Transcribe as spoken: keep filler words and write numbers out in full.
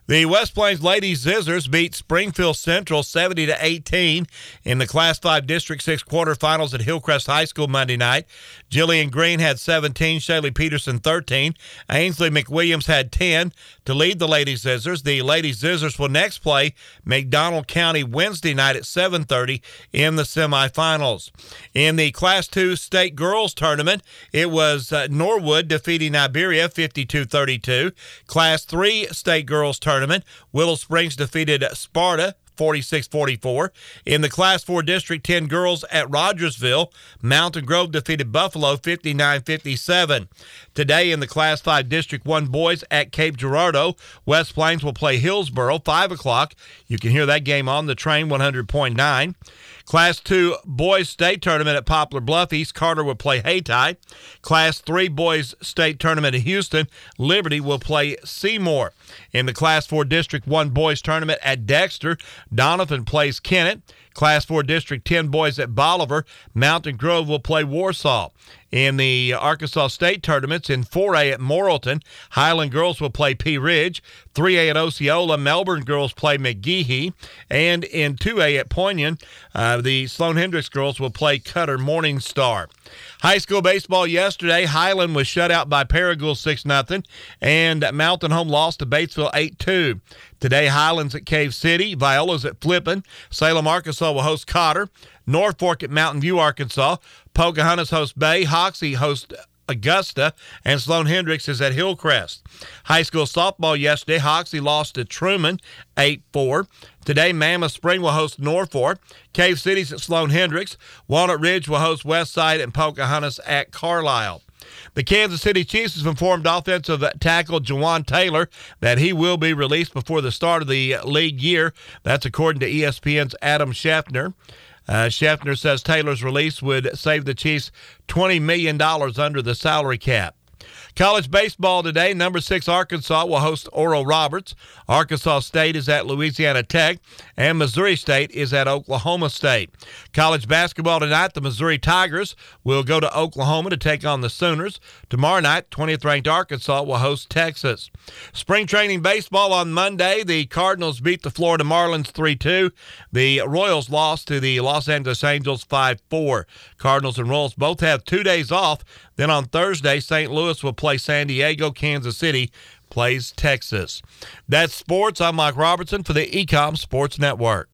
The West Plains Lady Scissors beat Springfield Central seventy to eighteen in the Class five District six quarterfinals at Hillcrest High School Monday night. Jillian Green had seventeen, Shaylee Peterson thirteen, Ainsley McWilliams had ten to lead the Lady Scissors. The Lady Scissors will next play McDonald County Wednesday night at seven thirty in the semifinals. In the Class two State Girls Tournament, it was uh, Norwood defeating Iberia fifty-two thirty-two. Class three State Girls Tournament, Willow Springs defeated Sparta forty-six forty-four. In the Class four District ten girls at Rogersville, Mountain Grove defeated Buffalo fifty-nine fifty-seven. Today in the Class five District one boys at Cape Girardeau, West Plains will play Hillsboro, five o'clock. You can hear that game on the train, one hundred point nine. Class two Boys State Tournament at Poplar Bluff, East Carter will play Hayti. Class three Boys State Tournament at Houston, Liberty will play Seymour. In the Class four District one Boys Tournament at Dexter, Donovan plays Kennett. Class four District ten boys at Bolivar, Mountain Grove will play Warsaw. In the Arkansas State tournaments, in four A at Morrilton, Highland girls will play Pea Ridge. three A at Osceola, Melbourne girls play McGehee. And in two A at Poignant, uh, the Sloan Hendricks girls will play Cutter Morningstar. High school baseball yesterday, Highland was shut out by Paragould six nothing, and Mountain Home lost to Batesville eight two. Today, Highlands at Cave City, Viola's at Flippin, Salem, Arkansas will host Cotter, Norfolk at Mountain View, Arkansas, Pocahontas hosts Bay, Hoxie hosts Augusta, and Sloan Hendricks is at Hillcrest. High school softball yesterday, Hoxie lost to Truman eight four. Today, Mammoth Spring will host Norfolk. Cave City's at Sloan Hendricks. Walnut Ridge will host Westside, and Pocahontas at Carlisle. The Kansas City Chiefs have informed offensive tackle Jawan Taylor that he will be released before the start of the league year. That's according to E S P N's Adam Schefter. Uh, Schefter says Taylor's release would save the Chiefs twenty million dollars under the salary cap. College baseball today, number six Arkansas will host Oral Roberts. Arkansas State is at Louisiana Tech, and Missouri State is at Oklahoma State. College basketball tonight, the Missouri Tigers will go to Oklahoma to take on the Sooners. Tomorrow night, twentieth ranked Arkansas will host Texas. Spring training baseball on Monday, the Cardinals beat the Florida Marlins three two. The Royals lost to the Los Angeles Angels five four. Cardinals and Royals both have two days off. Then on Thursday, Saint Louis will play San Diego. Kansas City plays Texas. That's sports. I'm Mike Robertson for the Ecom Sports Network.